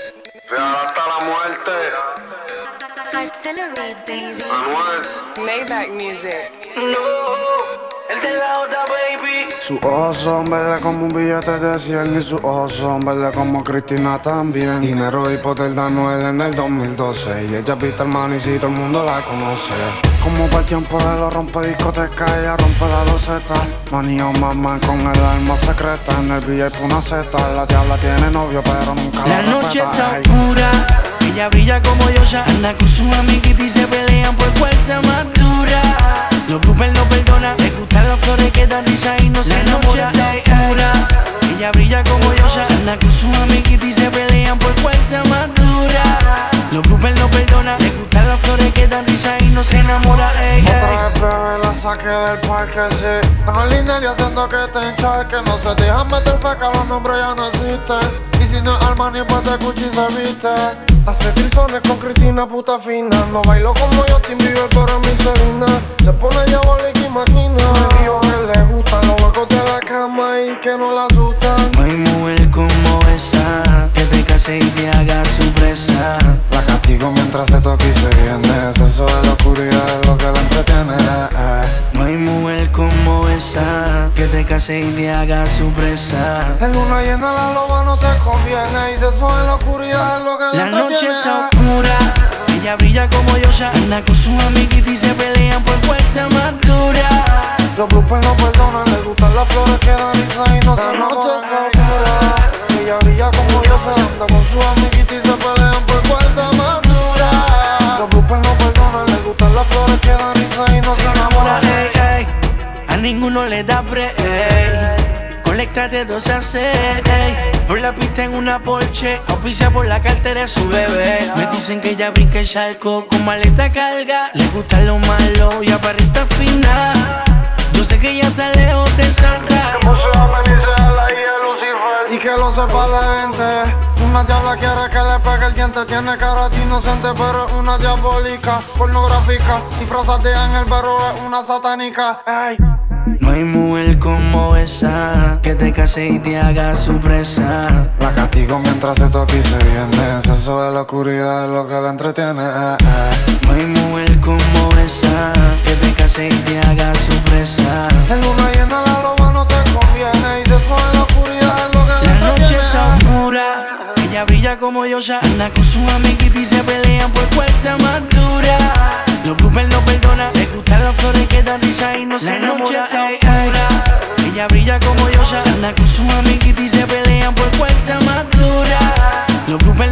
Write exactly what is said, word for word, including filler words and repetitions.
Real hasta la muerte. Accelerate, baby. Anuel. Maybach music. No, el de la otra, baby. Sus ojos son verdes como un billete de cien y sus ojos son verdes como Cristina también. Dinero y poder de Anuel en el dos mil doce y ella viste el man y si todo el mundo la conoce. Como para el tiempo de los rompe discotecas, ella rompe la loseta. Manía mamá con el alma secreta, en el V I P una zeta. La diabla tiene novio pero nunca La la noche respeta. está Ay. oscura, ella brilla como Yosha, anda con sus amiguitas y se pelean por cuarta más dura. Los bloopers no perdona, le gustan las flores que dan risa y no se enamora. La noche está oscura, ella brilla como Yosha, anda con sus amiguitas y se pelean por cuarta más dura. Los bloopers no perdona, le gustan las flores que dan risa y no se enamora. Ey, Otra ey. vez bebé la saqué del parque, sí. Anuel y haciendo que te encharque. No se dejan meter feca, los nombres ya no existen. Y si no es Armani, pues de Gucci se viste. Hace trizones con Cristina, puta fina. No bailo como Justin Bieber, pero es mi Selena. Se pone diabólica y maquina. Me dijo que le gustan los huecos de la cama y que no la asustan. No hay mujer como esa, que te case y te haga su presa. La castigo mientras se toca y se viene. Eso de la oscuridad es lo que la entretiene. eh. No hay mujer como esa, que te case y te haga su presa. En luna llena la loba no te conviene. Y si eso en la oscuridad es lo que la La entretiene. noche está oscura, ella brilla como Yosha, anda con sus amiguitas y se pelean por puerta más dura. Los bloopers no perdonan, le gustan las flores que dan risa y no se enamoran. La noche está oscura, ella brilla como yo se anda con sus amiguitas y se pelean por cuarta más dura. Los bloopers no perdonan, le gustan las flores que dan risa y no se enamoran. Ey, ey, a ninguno le da break, ey. Coléctate dos a seis, ey. Por la pista en una Porsche, auspicia por la cartera de su bebé. Me dicen que ella brinca el charco, con maleta carga. Le gusta lo malo y aparenta fina. Yo sé que ella está lejos de Santa. Y que lo sepa la gente. Una diabla quiere que le pegue el diente. Tiene cara de inocente, pero es una diabólica. Pornográfica, disfrazada de ángel, pero es una satánica. Ey. No hay mujer como esa, que te case y te haga su presa. La castigo mientras se toca y se viene. Eso de la oscuridad es lo que la entretiene. eh, eh. No hay mujer como esa, que te case y te haga su presa. En luna llena la loba no te conviene. Y si eso en la oscuridad es lo que la La noche entretiene. está oscura, ella brilla como Yosha, anda con sus amiguitas y se pelean por puerta más dura. Los bloopers no perdonan, le gustan las flores que dan risa y no se enamora. La noche está oscura, ella brilla como Yosha, anda con sus amiguitas y se pelean por puerta más dura. Los bloopers